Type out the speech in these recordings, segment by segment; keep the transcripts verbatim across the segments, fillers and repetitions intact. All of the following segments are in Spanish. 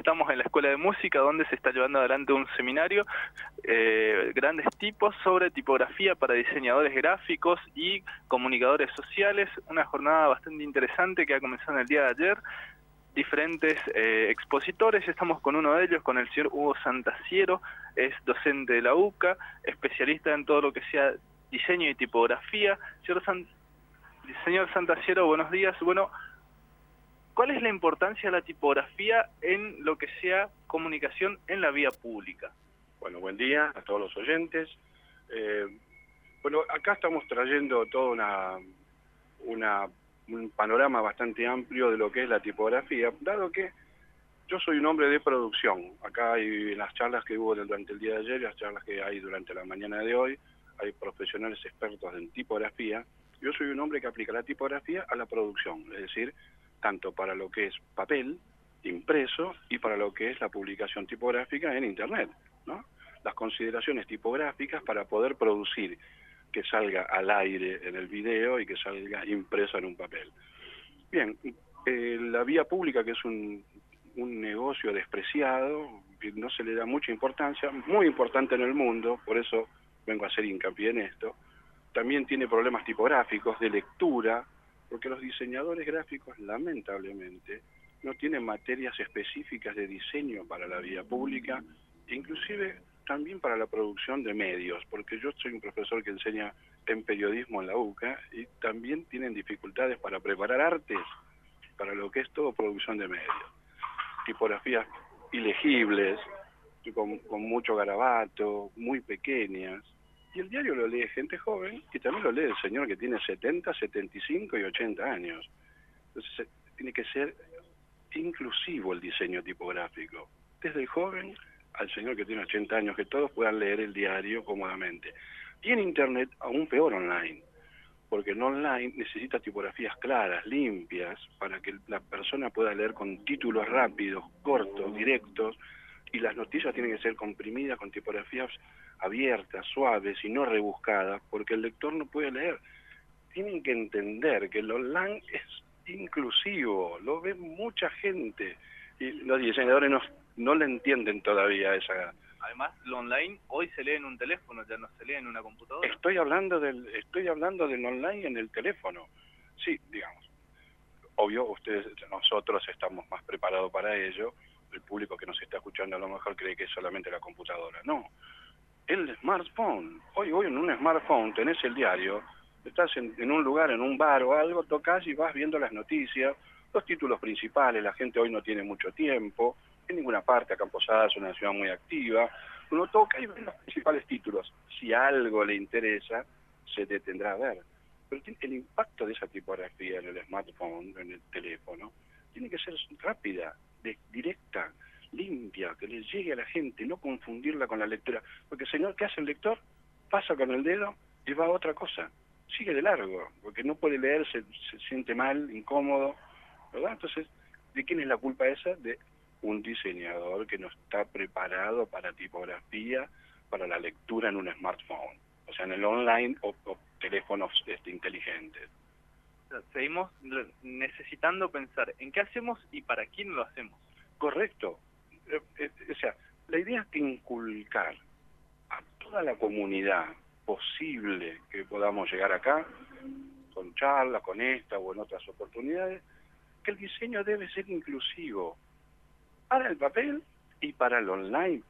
estamos en la Escuela de Música, donde se está llevando adelante un seminario, eh, grandes tipos sobre tipografía para diseñadores gráficos y comunicadores sociales, una jornada bastante interesante que ha comenzado en el día de ayer. Diferentes eh, expositores, estamos con uno de ellos, con el señor Hugo Santasiero, es docente de la U C A, especialista en todo lo que sea diseño y tipografía. Señor, San, señor Santasiero, buenos días. Bueno, ¿cuál es la importancia de la tipografía en lo que sea comunicación en la vía pública? Bueno, buen día a todos los oyentes. Eh, bueno, acá estamos trayendo toda una, una, un panorama bastante amplio de lo que es la tipografía, dado que yo soy un hombre de producción. Acá hay en las charlas que hubo durante el día de ayer y las charlas que hay durante la mañana de hoy, hay profesionales expertos en tipografía. Yo soy un hombre que aplica la tipografía a la producción, es decir, tanto para lo que es papel, impreso, y para lo que es la publicación tipográfica en Internet, ¿no? Las consideraciones tipográficas para poder producir que salga al aire en el video y que salga impreso en un papel. Bien, eh, la vía pública, que es un, un negocio despreciado, que no se le da mucha importancia, muy importante en el mundo, por eso vengo a hacer hincapié en esto, también tiene problemas tipográficos, de lectura, porque los diseñadores gráficos, lamentablemente, no tienen materias específicas de diseño para la vía pública, inclusive también para la producción de medios, porque yo soy un profesor que enseña en periodismo en la U C A y también tienen dificultades para preparar artes para lo que es todo producción de medios. Tipografías ilegibles, con, con mucho garabato, muy pequeñas. Y el diario lo lee gente joven y también lo lee el señor que tiene setenta, setenta y cinco y ochenta años. Entonces tiene que ser inclusivo el diseño tipográfico, desde el joven al señor que tiene ochenta años, que todos puedan leer el diario cómodamente. Y en Internet aún peor online, porque en online necesita tipografías claras, limpias, para que la persona pueda leer con títulos rápidos, cortos, directos, y las noticias tienen que ser comprimidas con tipografías abiertas, suaves y no rebuscadas, porque el lector no puede leer. Tienen que entender que el online es inclusivo, lo ve mucha gente, y los diseñadores no, no le entienden todavía esa... Además, lo online hoy se lee en un teléfono, ya no se lee en una computadora. Estoy hablando del, estoy hablando del online en el teléfono. Sí, digamos. Obvio, ustedes, nosotros estamos más preparados para ello. El público que nos está escuchando a lo mejor cree que es solamente la computadora. No. El smartphone. Hoy, hoy en un smartphone tenés el diario, estás en, en un lugar, en un bar o algo, tocas y vas viendo las noticias, los títulos principales. La gente hoy no tiene mucho tiempo, en ninguna parte. Acá en Posadas es una ciudad muy activa. Uno toca y ve los principales títulos. Si algo le interesa, se detendrá a ver. Pero el impacto de esa tipografía en el smartphone, en el teléfono, tiene que ser rápida, de, directa, limpia, que le llegue a la gente, no confundirla con la lectura. Porque el señor, ¿qué hace el lector? Pasa con el dedo y va a otra cosa. Sigue de largo, porque no puede leer, se, se siente mal, incómodo, ¿verdad? Entonces, ¿de quién es la culpa esa? De un diseñador que no está preparado para tipografía, para la lectura en un smartphone, o sea, en el online o, o teléfonos este, inteligentes. Seguimos necesitando pensar en qué hacemos y para quién lo hacemos. Correcto. Eh, eh, o sea, la idea es que inculcar a toda la comunidad posible que podamos llegar acá, con charlas, con esta o en otras oportunidades, que el diseño debe ser inclusivo para el papel y para el online,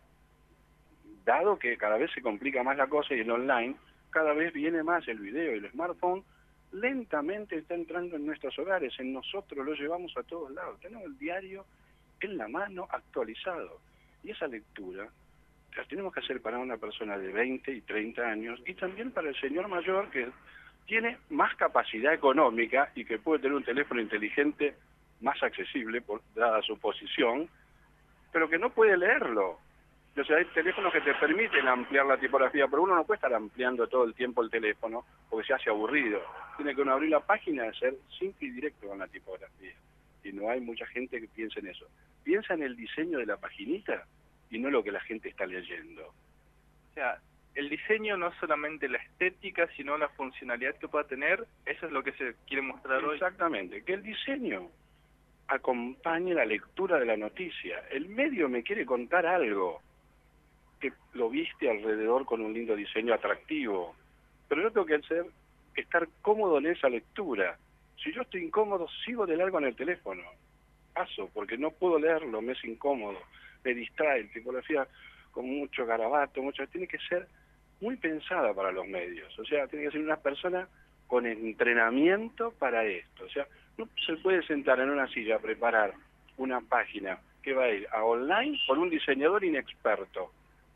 dado que cada vez se complica más la cosa y el online cada vez viene más el video y el smartphone lentamente está entrando en nuestros hogares, en nosotros lo llevamos a todos lados, tenemos el diario en la mano actualizado y esa lectura la tenemos que hacer para una persona de veinte y treinta años y también para el señor mayor que tiene más capacidad económica y que puede tener un teléfono inteligente más accesible por, dada su posición, pero que no puede leerlo. O sea, hay teléfonos que te permiten ampliar la tipografía, pero uno no puede estar ampliando todo el tiempo el teléfono porque se hace aburrido. Tiene que uno abrir la página y ser simple y directo con la tipografía. Y no hay mucha gente que piense en eso. Piensa en el diseño de la paginita y no lo que la gente está leyendo. O sea, el diseño no es solamente la estética, sino la funcionalidad que pueda tener. Eso es lo que se quiere mostrar hoy. Exactamente, que el diseño acompañe la lectura de la noticia. El medio me quiere contar algo, que lo viste alrededor con un lindo diseño atractivo, pero yo tengo que hacer, estar cómodo en esa lectura. Si yo estoy incómodo, sigo de largo en el teléfono. Paso, porque no puedo leerlo, me es incómodo, me distrae, tipografía con mucho garabato, mucho, tiene que ser muy pensada para los medios, o sea, tiene que ser una persona con entrenamiento para esto, o sea, no se puede sentar en una silla a preparar una página que va a ir a online por un diseñador inexperto.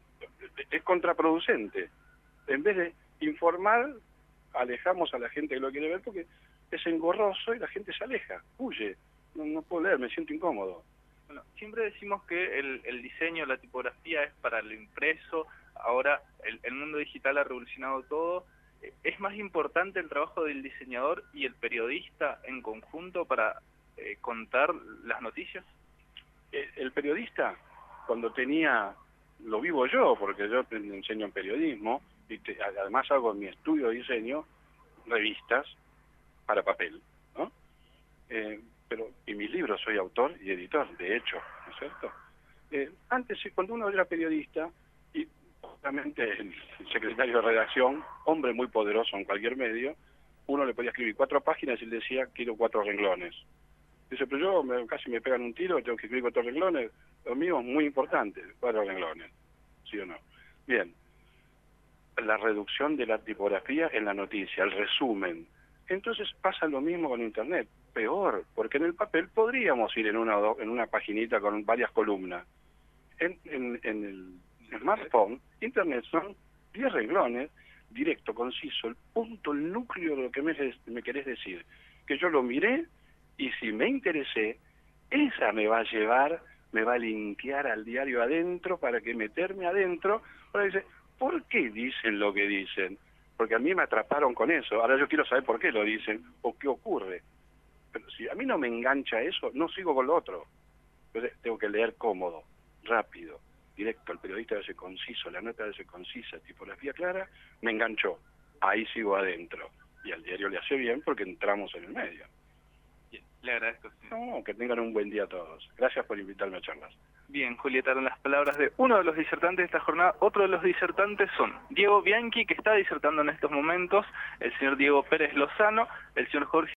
Es contraproducente. En vez de informar, alejamos a la gente que lo quiere ver porque es engorroso y la gente se aleja, huye. No, no puedo leer, me siento incómodo. Bueno, siempre decimos que el, el diseño, la tipografía es para lo impreso. Ahora el, el mundo digital ha revolucionado todo. ¿Es más importante el trabajo del diseñador y el periodista en conjunto para eh, contar las noticias? El, el periodista, cuando tenía, lo vivo yo, porque yo enseño en periodismo, y te, además hago en mi estudio de diseño revistas para papel, ¿no? Eh, pero en mis libros soy autor y editor, de hecho, ¿no es cierto? Eh, antes, cuando uno era periodista, y obviamente el secretario de redacción, hombre muy poderoso en cualquier medio, uno le podía escribir cuatro páginas y él decía, quiero cuatro renglones. Dice, pero yo me, casi me pegan un tiro, tengo que escribir cuatro renglones. Lo mío es muy importante, cuatro renglones, ¿sí o no? Bien, la reducción de la tipografía en la noticia, el resumen. Entonces pasa lo mismo con Internet, peor, porque en el papel podríamos ir en una, en una paginita con varias columnas. En, en, en el smartphone, Internet son diez renglones, directo, conciso, el punto, el núcleo de lo que me, me querés decir. Que yo lo miré y si me interesé, esa me va a llevar, me va a linkear al diario adentro para que meterme adentro. Ahora dice, ¿por qué dicen lo que dicen? Porque a mí me atraparon con eso. Ahora yo quiero saber por qué lo dicen o qué ocurre. Pero si a mí no me engancha eso, no sigo con lo otro. Entonces tengo que leer cómodo, rápido, directo. El periodista debe ser conciso, la nota debe ser concisa, tipografía clara, me enganchó. Ahí sigo adentro. Y al diario le hace bien porque entramos en el medio. Bien, le agradezco. Señor. No, que tengan un buen día a todos. Gracias por invitarme a charlas. Bien, Julieta, eran las palabras de uno de los disertantes de esta jornada. Otro de los disertantes son Diego Bianchi, que está disertando en estos momentos, el señor Diego Pérez Lozano, el señor Jorge